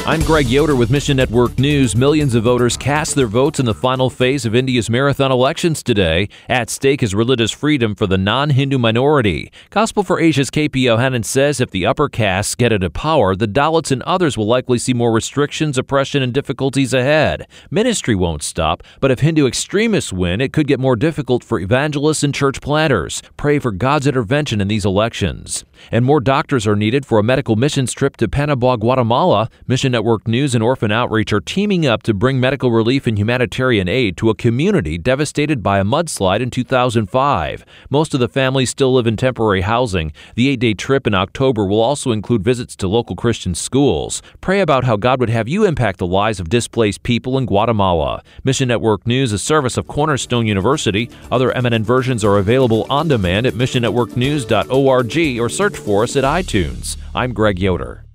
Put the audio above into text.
I'm Greg Yoder with Mission Network News. Millions of voters cast their votes in the final phase of India's marathon elections today. At stake is religious freedom for the non-Hindu minority. Gospel for Asia's KP Yohanan says if the upper castes get into power, the Dalits and others will likely see more restrictions, oppression, and difficulties ahead. Ministry won't stop, but if Hindu extremists win, it could get more difficult for evangelists and church planters. Pray for God's intervention in these elections. And more doctors are needed for a medical missions trip to Panama, Guatemala. Mission Network News and Orphan Outreach are teaming up to bring medical relief and humanitarian aid to a community devastated by a mudslide in 2005. Most of the families still live in temporary housing. The 8-day trip in October will also include visits to local Christian schools. Pray about how God would have you impact the lives of displaced people in Guatemala. Mission Network News, a service of Cornerstone University. Other eminent versions are available on demand at missionnetworknews.org or search for us at iTunes. I'm Greg Yoder.